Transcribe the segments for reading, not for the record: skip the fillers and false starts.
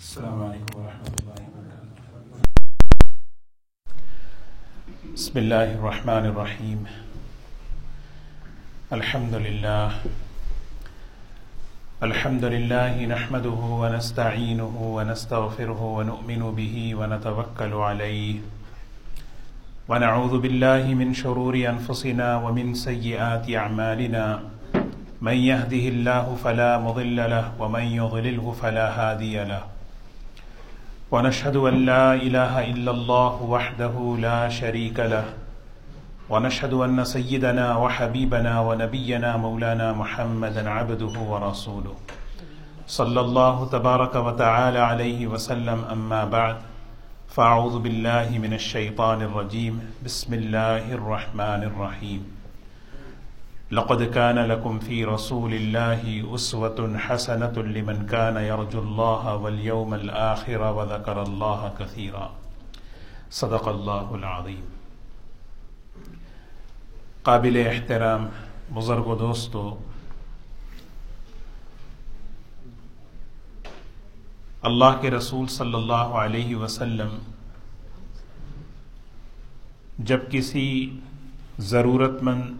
السلام علیکم ورحمۃ اللہ وبرکاتہ۔ بسم اللہ الرحمن الرحیم۔ الحمد للہ نحمده ونستعینه ونستغفره ونؤمن به ونتوکل علیہ ونعوذ باللہ من شرور انفسنا ومن سیئات اعمالنا من يهده الله فلا مضل له ومن يضلله فلا هادي له ونشهد أن لا إله إلا الله وحده لا شريك له ونشهد أن سيدنا وحبيبنا ونبينا مولانا محمدا عبده ورسوله صلى الله تبارك وتعالى عليه وسلم أما بعد فأعوذ بالله من الشيطان الرجيم بسم الله الرحمن الرحيم لقد كان لكم في رسول الله أسوة حسنة لمن كان يرجو الله واليوم الآخر وذكر الله كثيرا صدق الله العظيم۔ قابل احترام بزرگ و دوستو، اللہ کے رسول صلی اللہ علیہ وسلم جب کسی ضرورت مند،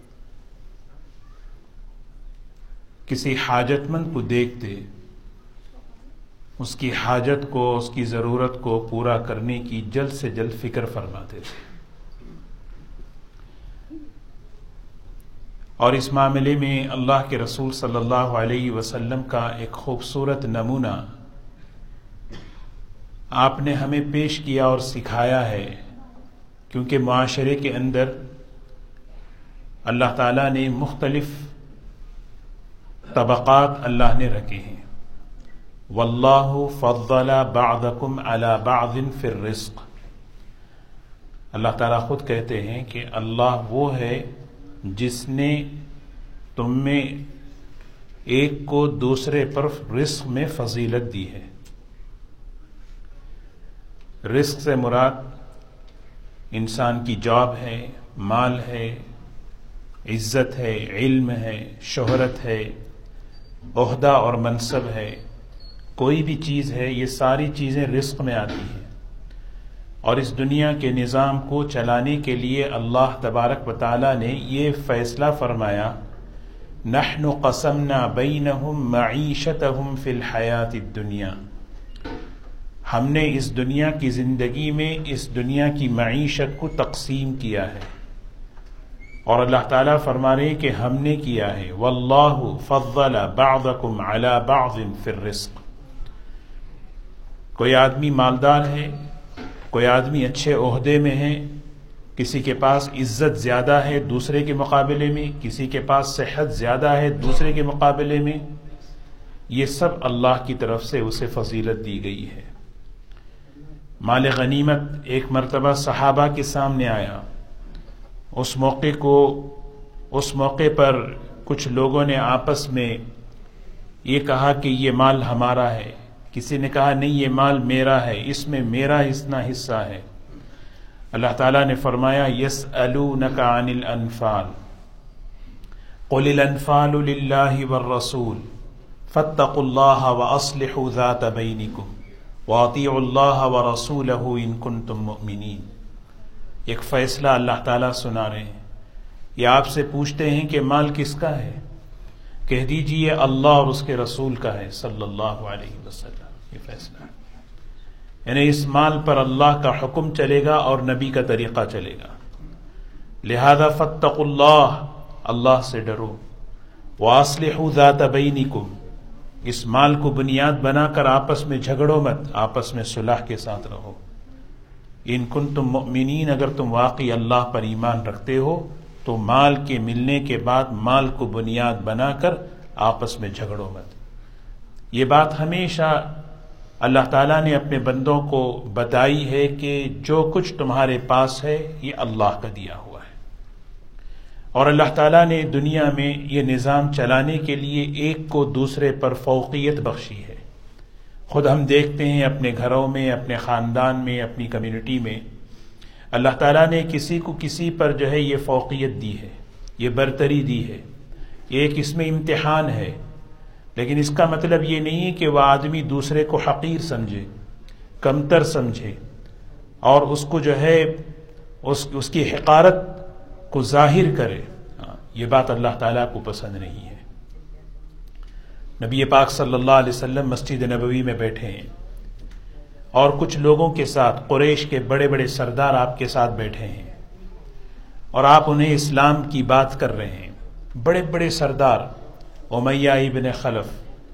کسی حاجت مند کو دیکھتے، اس کی حاجت کو، اس کی ضرورت کو پورا کرنے کی جلد سے جلد فکر فرماتے تھے۔ اور اس معاملے میں اللہ کے رسول صلی اللہ علیہ وسلم کا ایک خوبصورت نمونہ آپ نے ہمیں پیش کیا اور سکھایا ہے، کیونکہ معاشرے کے اندر اللہ تعالیٰ نے مختلف طبقات اللہ نے رکھے ہیں۔ واللہ فضل بعضکم علی بعض فی الرزق، اللہ تعالیٰ خود کہتے ہیں کہ اللہ وہ ہے جس نے تم میں ایک کو دوسرے پر رزق میں فضیلت دی ہے۔ رزق سے مراد انسان کی جاب ہے، مال ہے، عزت ہے، علم ہے، شہرت ہے، عہدہ اور منصب ہے، کوئی بھی چیز ہے، یہ ساری چیزیں رزق میں آتی ہیں۔ اور اس دنیا کے نظام کو چلانے کے لیے اللہ تبارک و تعالی نے یہ فیصلہ فرمایا، نحن قسمنا بینہم معیشتہم فی الحیات الدنیا، ہم نے اس دنیا کی زندگی میں اس دنیا کی معیشت کو تقسیم کیا ہے۔ اور اللہ تعالیٰ فرما رہے کہ ہم نے کیا ہے، واللہ فضل بعضکم علی بعض فی الرزق۔ کوئی آدمی مالدار ہے، کوئی آدمی اچھے عہدے میں ہے، کسی کے پاس عزت زیادہ ہے دوسرے کے مقابلے میں، کسی کے پاس صحت زیادہ ہے دوسرے کے مقابلے میں، یہ سب اللہ کی طرف سے اسے فضیلت دی گئی ہے۔ مال غنیمت ایک مرتبہ صحابہ کے سامنے آیا، اس موقع پر کچھ لوگوں نے آپس میں یہ کہا کہ یہ مال ہمارا ہے، کسی نے کہا نہیں یہ مال میرا ہے، اس میں میرا اتنا حصہ ہے۔ اللہ تعالیٰ نے فرمایا یسألونک عن الانفال قل الانفال للہ والرسول فاتقوا اللہ واصلحوا ذات بینکم واطیعوا اللہ ورسولہ ان کنتم مؤمنین۔ ایک فیصلہ اللہ تعالیٰ سنا رہے ہیں، یہ آپ سے پوچھتے ہیں کہ مال کس کا ہے، کہہ دیجئے اللہ اور اس کے رسول کا ہے صلی اللہ علیہ وسلم۔ یہ فیصلہ ہے، یعنی اس مال پر اللہ کا حکم چلے گا اور نبی کا طریقہ چلے گا، لہذا فاتقوا اللہ، اللہ سے ڈرو، واصلحوا ذات بینکم، اس مال کو بنیاد بنا کر آپس میں جھگڑو مت، آپس میں صلح کے ساتھ رہو۔ ان کنتم مؤمنین، اگر تم واقعی اللہ پر ایمان رکھتے ہو تو مال کے ملنے کے بعد مال کو بنیاد بنا کر آپس میں جھگڑو مت۔ یہ بات ہمیشہ اللہ تعالیٰ نے اپنے بندوں کو بتائی ہے کہ جو کچھ تمہارے پاس ہے یہ اللہ کا دیا ہوا ہے، اور اللہ تعالیٰ نے دنیا میں یہ نظام چلانے کے لیے ایک کو دوسرے پر فوقیت بخشی ہے۔ خود ہم دیکھتے ہیں اپنے گھروں میں، اپنے خاندان میں، اپنی کمیونٹی میں، اللہ تعالیٰ نے کسی کو کسی پر جو ہے یہ فوقیت دی ہے، یہ برتری دی ہے، ایک اس میں امتحان ہے۔ لیکن اس کا مطلب یہ نہیں ہے کہ وہ آدمی دوسرے کو حقیر سمجھے، کمتر سمجھے، اور اس کو جو ہے اس کی حقارت کو ظاہر کرے. یہ بات اللہ تعالیٰ کو پسند نہیں ہے. نبی پاک صلی اللہ علیہ وسلم مسجد نبوی میں بیٹھے ہیں اور کچھ لوگوں کے ساتھ قریش کے بڑے بڑے سردار آپ کے ساتھ بیٹھے ہیں اور آپ انہیں اسلام کی بات کر رہے ہیں. بڑے بڑے سردار، امیہ ابن خلف،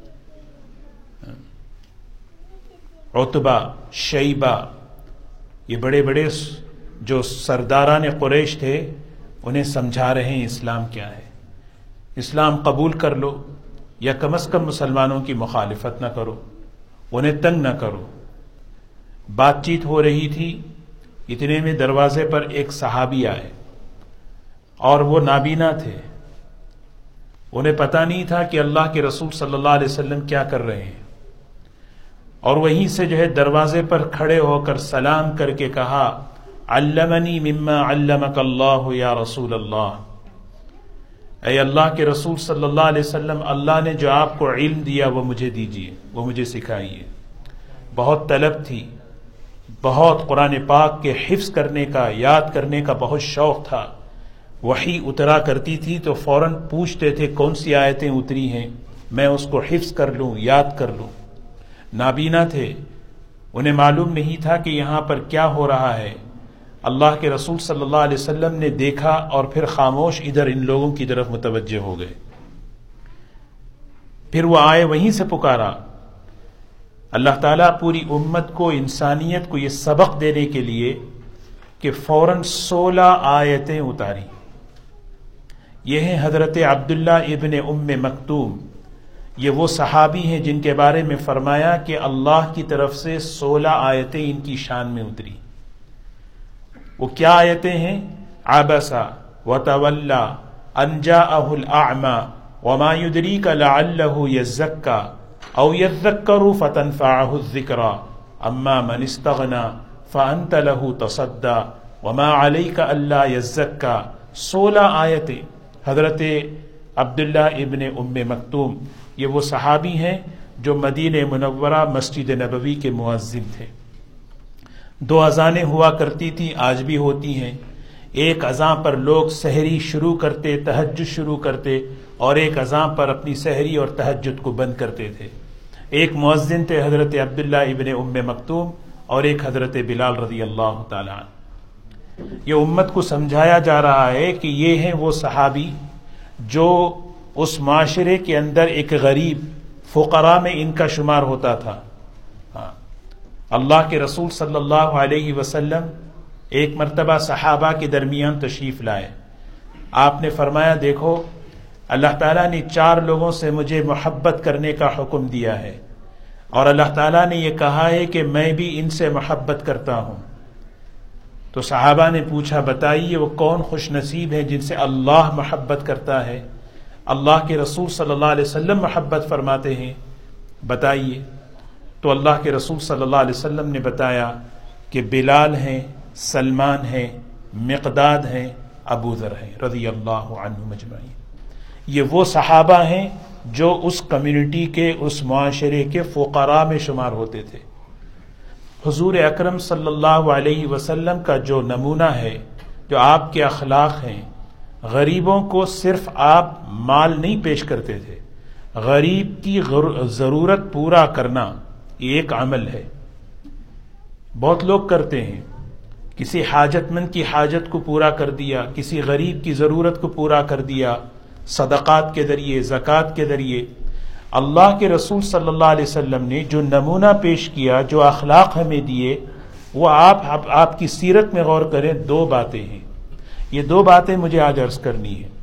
عتبہ، شیبہ، یہ بڑے بڑے جو سرداران قریش تھے انہیں سمجھا رہے ہیں اسلام کیا ہے. اسلام قبول کر لو یا کم از کم مسلمانوں کی مخالفت نہ کرو، انہیں تنگ نہ کرو. بات چیت ہو رہی تھی، اتنے میں دروازے پر ایک صحابی آئے اور وہ نابینا تھے. انہیں پتہ نہیں تھا کہ اللہ کے رسول صلی اللہ علیہ وسلم کیا کر رہے ہیں، اور وہیں سے جو ہے دروازے پر کھڑے ہو کر سلام کر کے کہا، علمنی مما علمک اللہ یا رسول اللہ. اے اللہ کے رسول صلی اللہ علیہ وسلم، اللہ نے جو آپ کو علم دیا وہ مجھے دیجیے، وہ مجھے سکھائیے. بہت طلب تھی، بہت قرآن پاک کے حفظ کرنے کا، یاد کرنے کا بہت شوق تھا. وحی اترا کرتی تھی تو فوراً پوچھتے تھے کون سی آیتیں اتری ہیں، میں اس کو حفظ کر لوں، یاد کر لوں. نابینا تھے، انہیں معلوم نہیں تھا کہ یہاں پر کیا ہو رہا ہے. اللہ کے رسول صلی اللہ علیہ وسلم نے دیکھا اور پھر خاموش ادھر ان لوگوں کی طرف متوجہ ہو گئے. پھر وہ آئے، وہیں سے پکارا. اللہ تعالیٰ پوری امت کو، انسانیت کو یہ سبق دینے کے لیے کہ فوراً 16 آیتیں اتاری. یہ ہیں حضرت عبداللہ ابن ام مکتوم. یہ وہ صحابی ہیں جن کے بارے میں فرمایا کہ اللہ کی طرف سے 16 آیتیں ان کی شان میں اتری. وہ کیا آیتیں ہیں؟ عبس وتولی ان جاءہ الاعمی وما يدریک لعلہ یزکا او یذکر فتنفعہ الذکری اما من استغنی فانت لہ تصدی وما علیک الا یزکا. 16 آیتیں. حضرت عبداللہ ابن ام مکتوم یہ وہ صحابی ہیں جو مدینہ منورہ مسجد نبوی کے مؤذن تھے. 2 اذانیں ہوا کرتی تھی، آج بھی ہوتی ہیں. ایک اذان پر لوگ سحری شروع کرتے، تہجد شروع کرتے، اور ایک اذان پر اپنی سحری اور تہجد کو بند کرتے تھے. ایک مؤذن تھے حضرت عبداللہ ابن ام مکتوم اور ایک حضرت بلال رضی اللہ تعالی عنہ. یہ امت کو سمجھایا جا رہا ہے کہ یہ ہیں وہ صحابی جو اس معاشرے کے اندر ایک غریب، فقراء میں ان کا شمار ہوتا تھا. اللہ کے رسول صلی اللہ علیہ وسلم ایک مرتبہ صحابہ کے درمیان تشریف لائے. آپ نے فرمایا، دیکھو اللہ تعالیٰ نے 4 لوگوں سے مجھے محبت کرنے کا حکم دیا ہے، اور اللہ تعالیٰ نے یہ کہا ہے کہ میں بھی ان سے محبت کرتا ہوں. تو صحابہ نے پوچھا، بتائیے وہ کون خوش نصیب ہیں جن سے اللہ محبت کرتا ہے، اللہ کے رسول صلی اللہ علیہ وسلم محبت فرماتے ہیں، بتائیے. تو اللہ کے رسول صلی اللہ علیہ وسلم نے بتایا کہ بلال ہیں، سلمان ہیں، مقداد ہیں، ابو ذر ہیں رضی اللہ عنہم اجمعین. یہ وہ صحابہ ہیں جو اس کمیونٹی کے، اس معاشرے کے فقراء میں شمار ہوتے تھے. حضور اکرم صلی اللہ علیہ وسلم کا جو نمونہ ہے، جو آپ کے اخلاق ہیں، غریبوں کو صرف آپ مال نہیں پیش کرتے تھے، غریب کی ضرورت پورا کرنا یہ ایک عمل ہے. بہت لوگ کرتے ہیں، کسی حاجت مند کی حاجت کو پورا کر دیا، کسی غریب کی ضرورت کو پورا کر دیا، صدقات کے ذریعے، زکوٰۃ کے ذریعے. اللہ کے رسول صلی اللہ علیہ وسلم نے جو نمونہ پیش کیا، جو اخلاق ہمیں دیے، وہ آپ کی سیرت میں غور کریں. 2 باتیں ہیں، یہ 2 باتیں مجھے آج عرض کرنی ہے.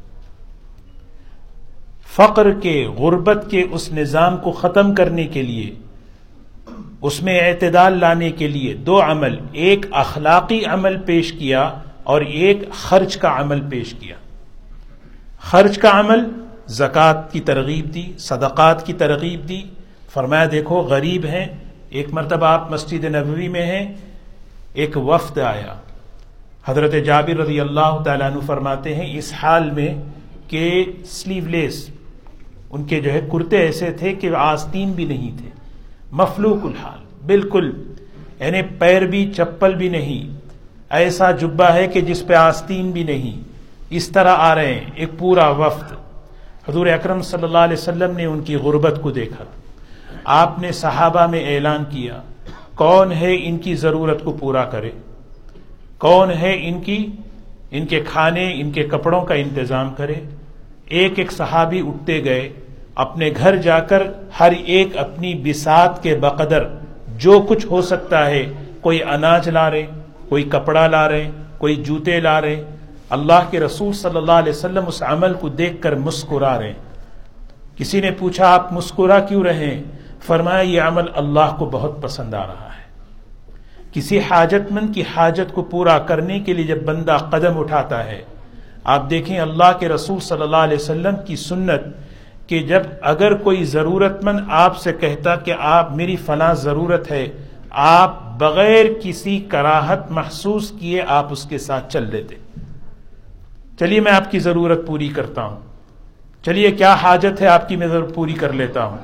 فقر کے، غربت کے اس نظام کو ختم کرنے کے لیے، اس میں اعتدال لانے کے لیے 2 عمل، ایک اخلاقی عمل پیش کیا اور ایک خرچ کا عمل پیش کیا. خرچ کا عمل، زکوٰۃ کی ترغیب دی، صدقات کی ترغیب دی. فرمایا دیکھو غریب ہیں. ایک مرتبہ آپ مسجد نبوی میں ہیں، ایک وفد آیا. حضرت جابر رضی اللہ تعالیٰ عنہ فرماتے ہیں اس حال میں کہ سلیو لیس، ان کے جو ہے کرتے ایسے تھے کہ آستین بھی نہیں تھے، مفلوق الحال، بالکل یعنی پیر بھی چپل بھی نہیں، ایسا جبہ ہے کہ جس پہ آستین بھی نہیں، اس طرح آ رہے ہیں ایک پورا وفد۔ حضور اکرم صلی اللہ علیہ وسلم نے ان کی غربت کو دیکھا، آپ نے صحابہ میں اعلان کیا کون ہے ان کی ضرورت کو پورا کرے، کون ہے ان کے کھانے ان کے کپڑوں کا انتظام کرے۔ ایک ایک صحابی اٹھتے گئے، اپنے گھر جا کر ہر ایک اپنی بساط کے بقدر جو کچھ ہو سکتا ہے، کوئی اناج لا رہے، کوئی کپڑا لا رہے، کوئی جوتے لا رہے۔ اللہ کے رسول صلی اللہ علیہ وسلم اس عمل کو دیکھ کر مسکرا رہے۔ کسی نے پوچھا آپ مسکرا کیوں رہے؟ فرمایا یہ عمل اللہ کو بہت پسند آ رہا ہے۔ کسی حاجت مند کی حاجت کو پورا کرنے کے لیے جب بندہ قدم اٹھاتا ہے، آپ دیکھیں اللہ کے رسول صلی اللہ علیہ وسلم کی سنت کہ جب اگر کوئی ضرورت مند آپ سے کہتا کہ آپ میری فلاں ضرورت ہے، آپ بغیر کسی کراہت محسوس کیے آپ اس کے ساتھ چل لیتے، چلیے میں آپ کی ضرورت پوری کرتا ہوں، چلیے کیا حاجت ہے آپ کی میں ضرورت پوری کر لیتا ہوں۔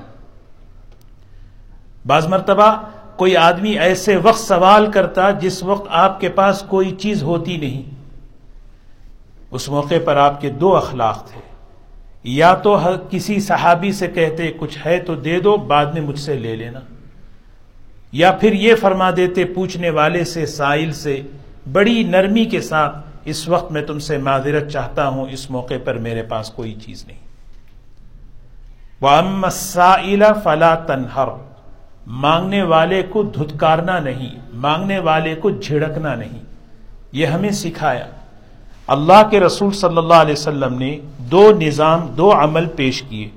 بعض مرتبہ کوئی آدمی ایسے وقت سوال کرتا جس وقت آپ کے پاس کوئی چیز ہوتی نہیں، اس موقع پر آپ کے دو اخلاق تھے، یا تو کسی صحابی سے کہتے کچھ ہے تو دے دو بعد میں مجھ سے لے لینا، یا پھر یہ فرما دیتے پوچھنے والے سے سائل سے بڑی نرمی کے ساتھ اس وقت میں تم سے معذرت چاہتا ہوں، اس موقع پر میرے پاس کوئی چیز نہیں۔ وَأَمَّا السَّائِلَ فَلَا تَنْهَرْ، مانگنے والے کو دھتکارنا نہیں، مانگنے والے کو جھڑکنا نہیں، یہ ہمیں سکھایا۔ اللہ کے رسول صلی اللہ علیہ وسلم نے دو عمل پیش کیے،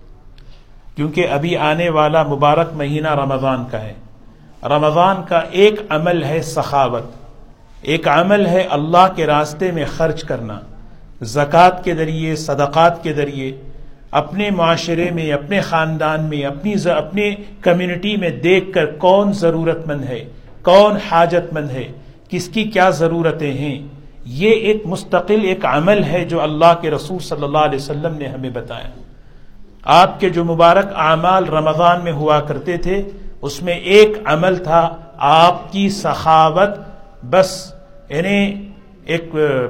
کیونکہ ابھی آنے والا مبارک مہینہ رمضان کا ہے۔ رمضان کا ایک عمل ہے سخاوت، ایک عمل ہے اللہ کے راستے میں خرچ کرنا، زکوٰۃ کے ذریعے، صدقات کے ذریعے، اپنے معاشرے میں، اپنے خاندان میں، اپنے کمیونٹی میں دیکھ کر کون ضرورت مند ہے، کون حاجت مند ہے، کس کی کیا ضرورتیں ہیں۔ یہ ایک مستقل ایک عمل ہے جو اللہ کے رسول صلی اللہ علیہ وسلم نے ہمیں بتایا۔ آپ کے جو مبارک اعمال رمضان میں ہوا کرتے تھے اس میں ایک عمل تھا آپ کی سخاوت، بس یعنی ایک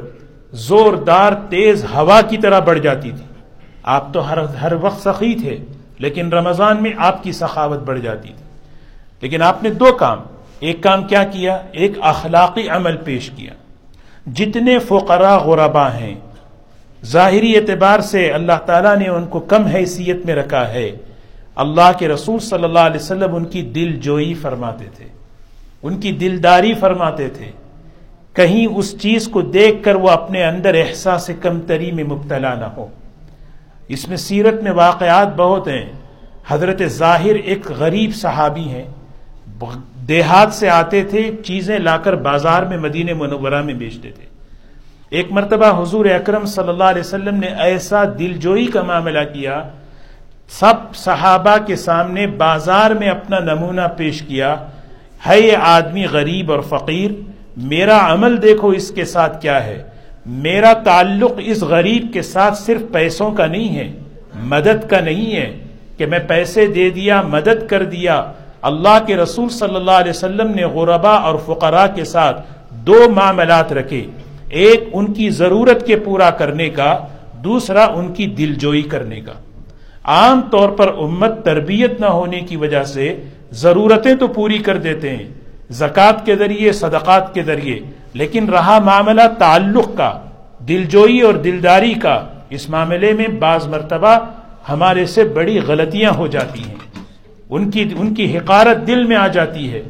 زوردار تیز ہوا کی طرح بڑھ جاتی تھی۔ آپ تو ہر وقت سخی تھے، لیکن رمضان میں آپ کی سخاوت بڑھ جاتی تھی۔ لیکن آپ نے دو کام، ایک کام کیا کیا؟ ایک اخلاقی عمل پیش کیا۔ جتنے فقراء غرباء ہیں ظاہری اعتبار سے اللہ تعالیٰ نے ان کو کم حیثیت میں رکھا ہے، اللہ کے رسول صلی اللہ علیہ وسلم ان کی دل جوئی فرماتے تھے، ان کی دلداری فرماتے تھے، کہیں اس چیز کو دیکھ کر وہ اپنے اندر احساس کمتری میں مبتلا نہ ہو۔ اس میں سیرت میں واقعات بہت ہیں۔ حضرت ظاہر ایک غریب صحابی ہیں، دیہات سے آتے تھے، چیزیں لا کر بازار میں مدینہ منورہ میں بیچتے تھے۔ ایک مرتبہ حضور اکرم صلی اللہ علیہ وسلم نے ایسا دلجوئی کا معاملہ کیا، سب صحابہ کے سامنے بازار میں اپنا نمونہ پیش کیا، ہے یہ آدمی غریب اور فقیر، میرا عمل دیکھو اس کے ساتھ کیا ہے۔ میرا تعلق اس غریب کے ساتھ صرف پیسوں کا نہیں ہے، مدد کا نہیں ہے کہ میں پیسے دے دیا، مدد کر دیا۔ اللہ کے رسول صلی اللہ علیہ وسلم نے غرباء اور فقراء کے ساتھ دو معاملات رکھے، ایک ان کی ضرورت کے پورا کرنے کا، دوسرا ان کی دلجوئی کرنے کا۔ عام طور پر امت تربیت نہ ہونے کی وجہ سے ضرورتیں تو پوری کر دیتے ہیں زکوٰۃ کے ذریعے، صدقات کے ذریعے، لیکن رہا معاملہ تعلق کا، دلجوئی اور دلداری کا، اس معاملے میں بعض مرتبہ ہمارے سے بڑی غلطیاں ہو جاتی ہیں، ان کی حقارت دل میں آ جاتی ہے۔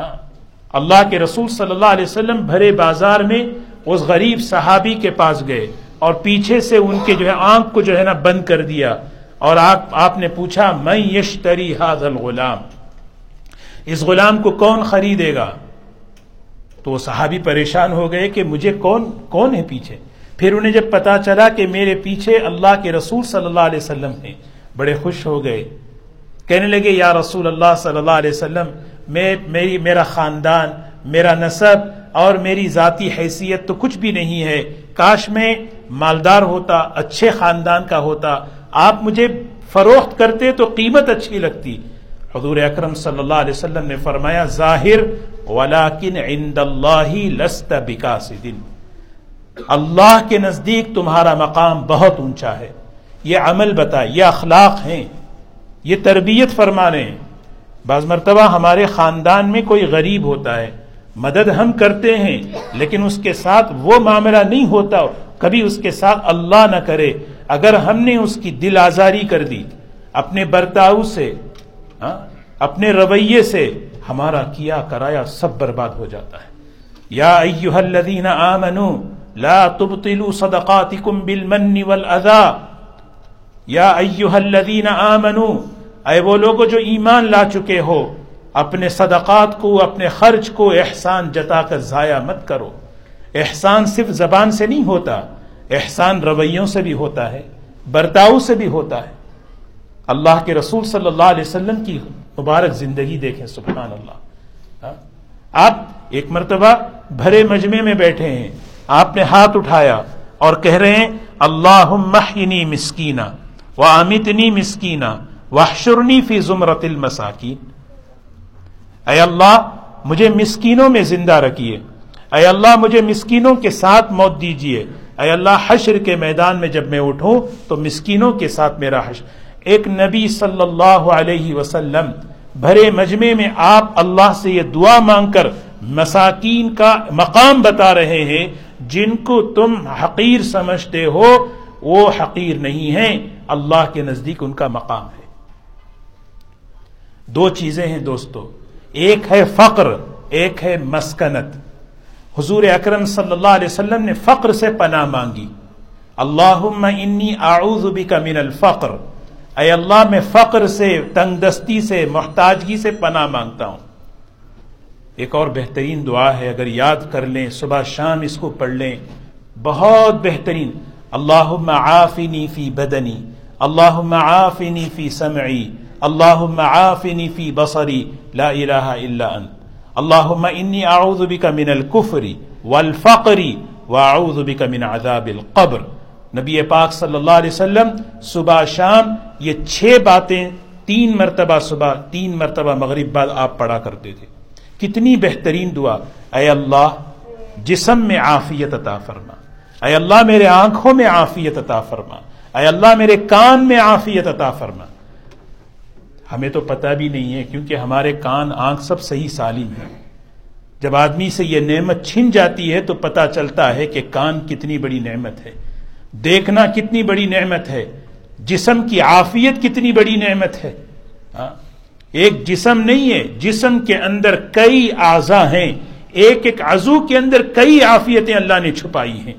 اللہ کے رسول صلی اللہ علیہ وسلم بھرے بازار میں اس غریب صحابی کے پاس گئے اور پیچھے سے ان کے جو ہے آنکھ کو جو ہے نا بند کر دیا، اور آپ نے پوچھا من یشتری ھذا الغلام، اس غلام کو کون خریدے گا؟ تو وہ صحابی پریشان ہو گئے کہ مجھے کون ہے پیچھے۔ پھر انہیں جب پتا چلا کہ میرے پیچھے اللہ کے رسول صلی اللہ علیہ وسلم ہیں، بڑے خوش ہو گئے، کہنے لگے یا رسول اللہ صلی اللہ علیہ وسلم، میرا خاندان، میرا نسب اور میری ذاتی حیثیت تو کچھ بھی نہیں ہے، کاش میں مالدار ہوتا، اچھے خاندان کا ہوتا، آپ مجھے فروخت کرتے تو قیمت اچھی لگتی. حضور اکرم صلی اللہ علیہ وسلم نے فرمایا ظاہر ولیکن عند اللہ لست بکاسد، اللہ کے نزدیک تمہارا مقام بہت اونچا ہے. یہ عمل بتائے، یہ اخلاق ہیں، یہ تربیت فرما رہے ہیں. بعض مرتبہ ہمارے خاندان میں کوئی غریب ہوتا ہے، مدد ہم کرتے ہیں لیکن اس کے ساتھ وہ معاملہ نہیں ہوتا. کبھی اس کے ساتھ اللہ نہ کرے اگر ہم نے اس کی دل آزاری کر دی اپنے برتاؤ سے، اپنے رویے سے، ہمارا کیا کرایا سب برباد ہو جاتا ہے. یا ایھا الذین آمنوا لا تبطلوا صدقاتکم بالمن والاذی. یا ایھا الذین آمنوا، اے وہ لوگوں جو ایمان لا چکے ہو، اپنے صدقات کو، اپنے خرچ کو احسان جتا کر ضائع مت کرو. احسان صرف زبان سے نہیں ہوتا، احسان رویوں سے بھی ہوتا ہے، برتاؤ سے بھی ہوتا ہے. اللہ کے رسول صلی اللہ علیہ وسلم کی مبارک زندگی دیکھیں، سبحان اللہ. آپ ایک مرتبہ بھرے مجمع میں بیٹھے ہیں، آپ نے ہاتھ اٹھایا اور کہہ رہے ہیں اللہم احینی مسکینا وامیتنی مسکینا واحشرنی فی زمرۃ المساکین. اے اللہ مجھے مسکینوں میں زندہ رکھیے، اے اللہ مجھے مسکینوں کے ساتھ موت دیجیے. اے اللہ حشر کے میدان میں جب میں اٹھوں تو مسکینوں کے ساتھ میرا حشر. ایک نبی صلی اللہ علیہ وسلم بھرے مجمع میں آپ اللہ سے یہ دعا مانگ کر مساکین کا مقام بتا رہے ہیں. جن کو تم حقیر سمجھتے ہو وہ حقیر نہیں ہیں، اللہ کے نزدیک ان کا مقام ہے. دو چیزیں ہیں دوستو، ایک ہے فقر، ایک ہے مسکنت. حضور اکرم صلی اللہ علیہ وسلم نے فقر سے پناہ مانگی. اللہم انی اعوذ بک من الفقر، اے اللہ میں فقر سے، تنگ دستی سے، محتاجگی سے پناہ مانگتا ہوں. ایک اور بہترین دعا ہے، اگر یاد کر لیں صبح شام اس کو پڑھ لیں، بہت بہترین. اللہم عافنی فی بدنی، اللہم عافنی فی سمعی، اللہم عافنی فی بصری، لا الہ الا انت. اللہم انی اعوذ بک من الکفر والفقر واعوذ بک من عذاب القبر. نبی پاک صلی اللہ علیہ وسلم صبح شام یہ 6 باتیں 3 مرتبہ صبح 3 مرتبہ مغرب بعد آپ پڑھا کرتے تھے. کتنی بہترین دعا. اے اللہ جسم میں عافیت عطا فرما، اے اللہ میرے آنکھوں میں عافیت عطا فرما، اے اللہ میرے کان میں عافیت عطا فرما. ہمیں تو پتہ بھی نہیں ہے کیونکہ ہمارے کان آنکھ سب صحیح سالم ہیں. جب آدمی سے یہ نعمت چھن جاتی ہے تو پتہ چلتا ہے کہ کان کتنی بڑی نعمت ہے، دیکھنا کتنی بڑی نعمت ہے، جسم کی عافیت کتنی بڑی نعمت ہے. ایک جسم نہیں ہے، جسم کے اندر کئی اعضاء ہیں، ایک ایک عضو کے اندر کئی عافیتیں اللہ نے چھپائی ہیں.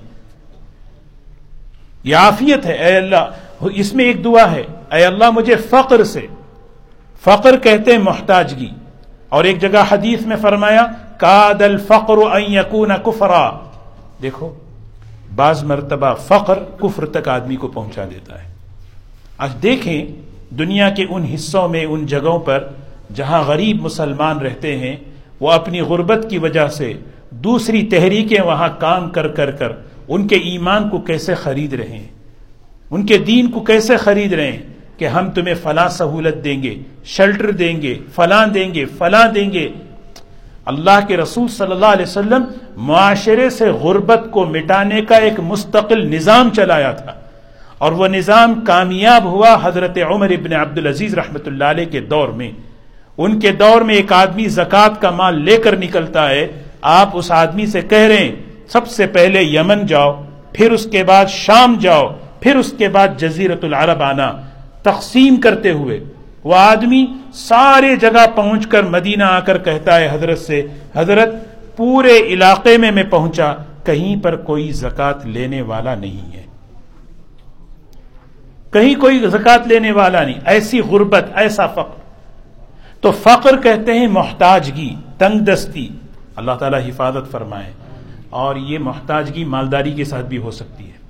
یہ عافیت ہے. اے اللہ، اس میں ایک دعا ہے، اے اللہ مجھے فقر سے، فقر کہتے ہیں محتاجگی. اور ایک جگہ حدیث میں فرمایا کاد الفقر ان یکون کفرا. دیکھو بعض مرتبہ فقر کفر تک آدمی کو پہنچا دیتا ہے. آج دیکھیں دنیا کے ان حصوں میں، ان جگہوں پر جہاں غریب مسلمان رہتے ہیں، وہ اپنی غربت کی وجہ سے دوسری تحریکیں وہاں کام کر کر کر ان کے ایمان کو کیسے خرید رہے ہیں، ان کے دین کو کیسے خرید رہے ہیں کہ ہم تمہیں فلاں سہولت دیں گے، شیلٹر دیں گے، فلاں دیں گے، فلاں دیں گے. اللہ کے رسول صلی اللہ علیہ وسلم معاشرے سے غربت کو مٹانے کا ایک مستقل نظام چلایا تھا، اور وہ نظام کامیاب ہوا حضرت عمر ابن عبدالعزیز رحمۃ اللہ علیہ کے دور میں. ان کے دور میں ایک آدمی زکوٰۃ کا مال لے کر نکلتا ہے، آپ اس آدمی سے کہہ رہے ہیں سب سے پہلے یمن جاؤ، پھر اس کے بعد شام جاؤ، پھر اس کے بعد جزیرۃ العرب آنا. تقسیم کرتے ہوئے وہ آدمی سارے جگہ پہنچ کر مدینہ آ کر کہتا ہے حضرت سے، حضرت پورے علاقے میں پہنچا، کہیں پر کوئی زکوٰۃ لینے والا نہیں ہے، کہیں کوئی زکوٰۃ لینے والا نہیں. ایسی غربت، ایسا فقر. تو فقر کہتے ہیں محتاجگی، تنگ دستی. اللہ تعالیٰ حفاظت فرمائے. اور یہ محتاجگی مالداری کے ساتھ بھی ہو سکتی ہے.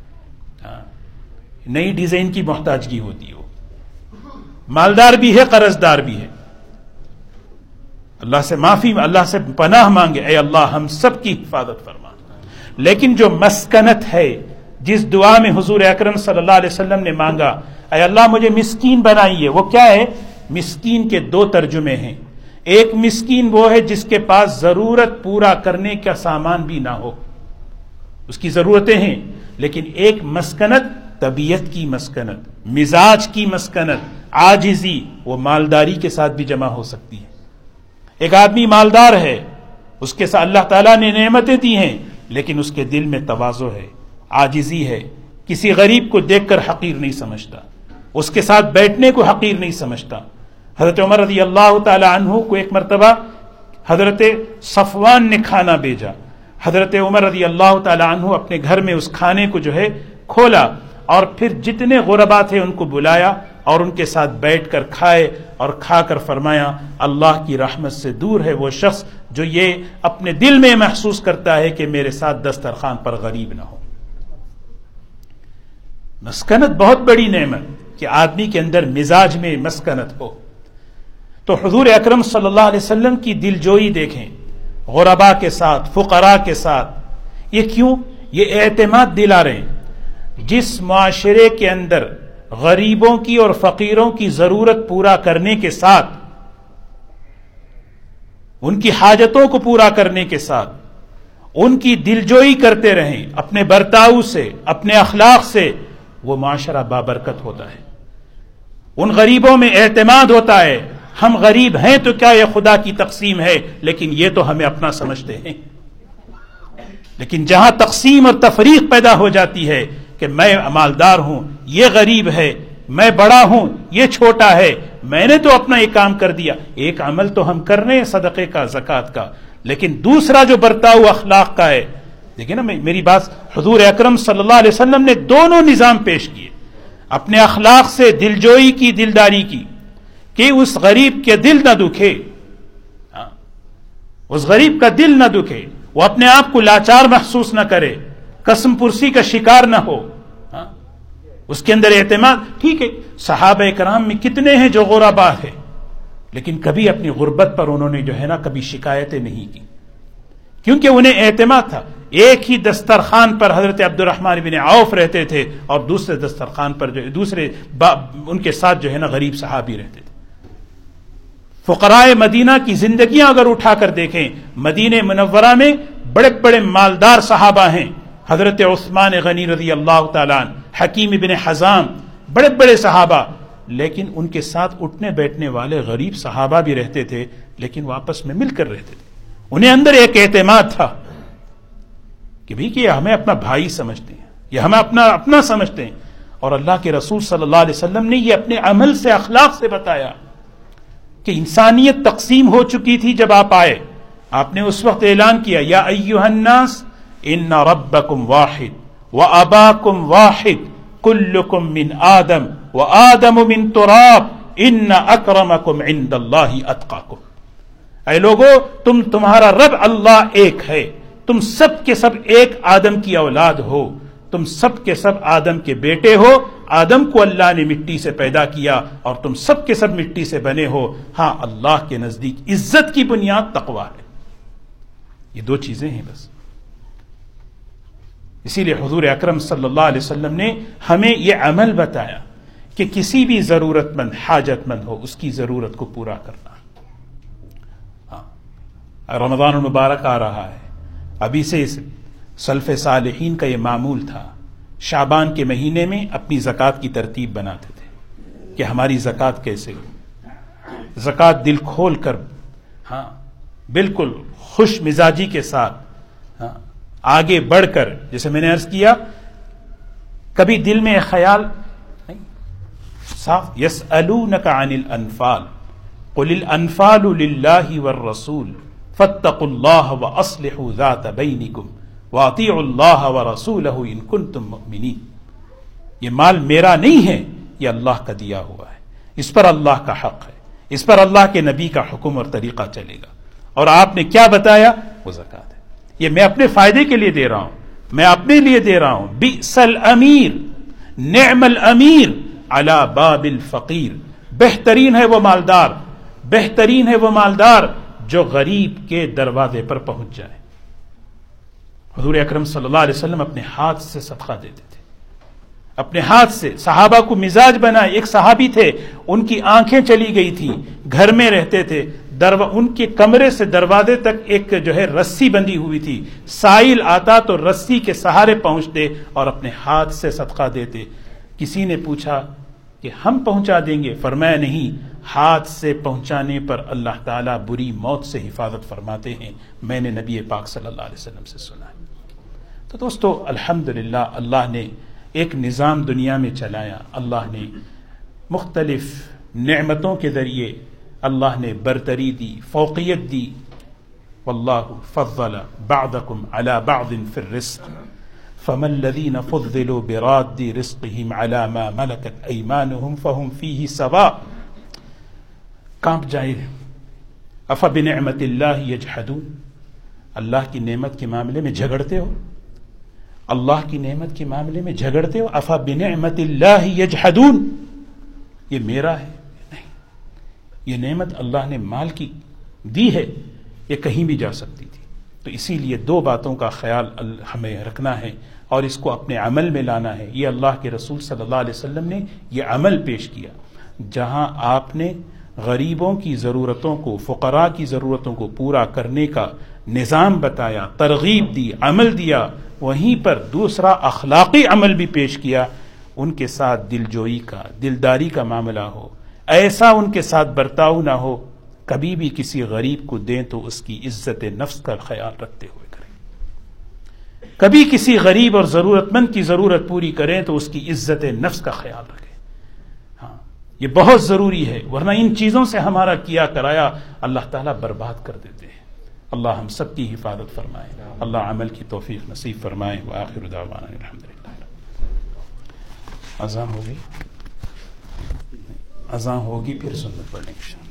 نئی ڈیزائن کی محتاجگی ہوتی ہے، مالدار بھی ہے، قرض دار بھی ہے. اللہ سے معافی، اللہ سے پناہ مانگے، اے اللہ ہم سب کی حفاظت فرما. لیکن جو مسکنت ہے، جس دعا میں حضور اکرم صلی اللہ علیہ وسلم نے مانگا اے اللہ مجھے مسکین بنائیے، وہ کیا ہے؟ مسکین کے دو ترجمے ہیں۔ ایک مسکین وہ ہے جس کے پاس ضرورت پورا کرنے کا سامان بھی نہ ہو، اس کی ضرورتیں ہیں، لیکن ایک مسکنت، طبیعت کی مسکنت، مزاج کی مسکنت، عاجزی، وہ مالداری کے ساتھ بھی جمع ہو سکتی ہے۔ ایک آدمی مالدار ہے، اس کے ساتھ اللہ تعالیٰ نے نعمتیں دی ہیں، لیکن اس کے دل میں تواضع ہے، عاجزی ہے، کسی غریب کو دیکھ کر حقیر نہیں سمجھتا، اس کے ساتھ بیٹھنے کو حقیر نہیں سمجھتا۔ حضرت عمر رضی اللہ تعالی عنہ کو ایک مرتبہ حضرت صفوان نے کھانا بھیجا، حضرت عمر رضی اللہ تعالی عنہ اپنے گھر میں اس کھانے کو جو ہے کھولا، اور پھر جتنے غربا تھے ان کو بلایا اور ان کے ساتھ بیٹھ کر کھائے، اور کھا کر فرمایا اللہ کی رحمت سے دور ہے وہ شخص جو یہ اپنے دل میں محسوس کرتا ہے کہ میرے ساتھ دسترخوان پر غریب نہ ہو۔ مسکنت بہت بڑی نعمت کہ آدمی کے اندر مزاج میں مسکنت ہو۔ تو حضور اکرم صلی اللہ علیہ وسلم کی دلجوئی دیکھیں غربا کے ساتھ، فقراء کے ساتھ۔ یہ کیوں؟ یہ اعتماد دلا رہے ہیں۔ جس معاشرے کے اندر غریبوں کی اور فقیروں کی ضرورت پورا کرنے کے ساتھ، ان کی حاجتوں کو پورا کرنے کے ساتھ ان کی دلجوئی کرتے رہیں اپنے برتاؤ سے، اپنے اخلاق سے، وہ معاشرہ بابرکت ہوتا ہے۔ ان غریبوں میں اعتماد ہوتا ہے، ہم غریب ہیں تو کیا یہ خدا کی تقسیم ہے، لیکن یہ تو ہمیں اپنا سمجھتے ہیں۔ لیکن جہاں تقسیم اور تفریق پیدا ہو جاتی ہے کہ میں مالدار ہوں، یہ غریب ہے، میں بڑا ہوں، یہ چھوٹا ہے، میں نے تو اپنا ایک کام کر دیا۔ ایک عمل تو ہم کر رہے ہیں صدقے کا، زکوٰۃ کا، لیکن دوسرا جو برتاؤ اخلاق کا ہے، دیکھیں نا میری بات، حضور اکرم صلی اللہ علیہ وسلم نے دونوں نظام پیش کیے، اپنے اخلاق سے دلجوئی کی، دلداری کی، کہ اس غریب کے دل نہ دکھے، اس غریب کا دل نہ دکھے، وہ اپنے آپ کو لاچار محسوس نہ کرے، قسم پرسی کا شکار نہ ہو، اس کے اندر اعتماد۔ ٹھیک ہے، صحابہ کرام میں کتنے ہیں جو غربا ہے، لیکن کبھی اپنی غربت پر انہوں نے جو ہے نا کبھی شکایتیں نہیں کی، کیونکہ انہیں اعتماد تھا۔ ایک ہی دسترخوان پر حضرت عبد الرحمن بن عوف رہتے تھے، اور دوسرے دسترخوان پر دوسرے ان کے ساتھ جو ہے نا غریب صحابی رہتے تھے۔ فقراء مدینہ کی زندگیاں اگر اٹھا کر دیکھیں، مدینہ منورہ میں بڑے بڑے مالدار صحابہ ہیں، حضرت عثمان غنی رضی اللہ تعالیٰ عنہ، حکیم بن حزام، بڑے بڑے صحابہ، لیکن ان کے ساتھ اٹھنے بیٹھنے والے غریب صحابہ بھی رہتے تھے، لیکن وہ آپس میں مل کر رہتے تھے۔ انہیں اندر ایک اعتماد تھا کہ بھئی کہ یہ ہمیں اپنا بھائی سمجھتے ہیں، یہ ہمیں اپنا سمجھتے ہیں۔ اور اللہ کے رسول صلی اللہ علیہ وسلم نے یہ اپنے عمل سے، اخلاق سے بتایا کہ انسانیت تقسیم ہو چکی تھی جب آپ آئے، آپ نے اس وقت اعلان کیا یا ایھا الناس ان ربکم واحد واباکم واحد کلکم من آدم وآدم من تراب ان اکرمکم عند اللہ اتقاکم۔ اے لوگو، تمہارا رب اللہ ایک ہے، تم سب کے سب ایک آدم کی اولاد ہو، تم سب کے سب آدم کے بیٹے ہو، آدم کو اللہ نے مٹی سے پیدا کیا اور تم سب کے سب مٹی سے بنے ہو۔ ہاں، اللہ کے نزدیک عزت کی بنیاد تقویٰ ہے۔ یہ دو چیزیں ہیں بس۔ اسی لیے حضور اکرم صلی اللہ علیہ وسلم نے ہمیں یہ عمل بتایا کہ کسی بھی ضرورت مند، حاجت مند ہو، اس کی ضرورت کو پورا کرنا۔ ہاں، رمضان المبارک آ رہا ہے، ابھی سے سلف صالحین کا یہ معمول تھا، شعبان کے مہینے میں اپنی زکوٰۃ کی ترتیب بناتے تھے کہ ہماری زکوٰۃ کیسے ہو۔ زکوٰۃ دل کھول کر، ہاں بالکل خوش مزاجی کے ساتھ، ہاں آگے بڑھ کر، جیسے میں نے عرض کیا، کبھی دل میں خیال نہیں، صاف یسألونک عن الانفال قل الانفال للہ والرسول فاتقوا اللہ واصلحوا ذات بینکم واطیعوا اللہ ورسولہ ان کنتم مؤمنین۔ یہ مال میرا نہیں ہے، یہ اللہ کا دیا ہوا ہے، اس پر اللہ کا حق ہے، اس پر اللہ کے نبی کا حکم اور طریقہ چلے گا۔ اور آپ نے کیا بتایا؟ وہ زکوٰۃ ہے۔ یہ میں اپنے فائدے کے لیے دے رہا ہوں، میں اپنے لیے دے رہا ہوں۔ بئس الامیر نعم الامیر علی باب الفقیر، بہترین ہے وہ مالدار، بہترین ہے وہ مالدار جو غریب کے دروازے پر پہنچ جائے۔ حضور اکرم صلی اللہ علیہ وسلم اپنے ہاتھ سے صدقہ دیتے تھے، اپنے ہاتھ سے صحابہ کو مزاج بنائے. ایک صحابی تھے، ان کی آنکھیں چلی گئی تھی، گھر میں رہتے تھے، ان کے کمرے سے دروازے تک ایک جو ہے رسی بندھی ہوئی تھی، سائل آتا تو رسی کے سہارے پہنچتے اور اپنے ہاتھ سے صدقہ دیتے. کسی نے پوچھا کہ ہم پہنچا دیں گے؟ فرمایا نہیں، ہاتھ سے پہنچانے پر اللہ تعالیٰ بری موت سے حفاظت فرماتے ہیں. میں نے نبی پاک صلی اللہ علیہ وسلم سے سنا ہے. تو دوستو الحمدللہ اللہ نے ایک نظام دنیا میں چلایا. اللہ نے مختلف نعمتوں کے ذریعے اللہ نے برتری دی، فوقیت دی. واللہ فضل بعضکم علی بعض فی الرزق فما الذین فضلوا براد رزقهم علی ما ملکت ایمانهم فهم فیہ سواء. کانپ جائے. افبنعمت اللہ یجحدون. اللہ کی نعمت کے معاملے میں جھگڑتے ہو؟ اللہ کی نعمت کے معاملے میں جھگڑتے ہو؟ افبنعمت اللہ یجحدون. یہ میرا ہے؟ نہیں، یہ نعمت اللہ نے مال کی دی ہے، یہ کہیں بھی جا سکتی تھی. تو اسی لیے دو باتوں کا خیال ہمیں رکھنا ہے اور اس کو اپنے عمل میں لانا ہے. یہ اللہ کے رسول صلی اللہ علیہ وسلم نے یہ عمل پیش کیا. جہاں آپ نے غریبوں کی ضرورتوں کو، فقراء کی ضرورتوں کو پورا کرنے کا نظام بتایا، ترغیب دی، عمل دیا، وہیں پر دوسرا اخلاقی عمل بھی پیش کیا. ان کے ساتھ دل جوئی کا، دلداری کا معاملہ ہو، ایسا ان کے ساتھ برتاؤ نہ ہو. کبھی بھی کسی غریب کو دیں تو اس کی عزت نفس کا خیال رکھتے ہوئے کریں. کبھی کسی غریب اور ضرورت مند کی ضرورت پوری کریں تو اس کی عزت نفس کا خیال رکھیں. ہاں، یہ بہت ضروری ہے، ورنہ ان چیزوں سے ہمارا کیا کرایا اللہ تعالیٰ برباد کر دیتے ہیں. اللہ ہم سب کی حفاظت فرمائے، اللہ عمل کی توفیق نصیب فرمائے. وآخر دعوانا الحمدللہ. اذان ہوگی، اذان ہوگی پھر سنت پڑھیں گے.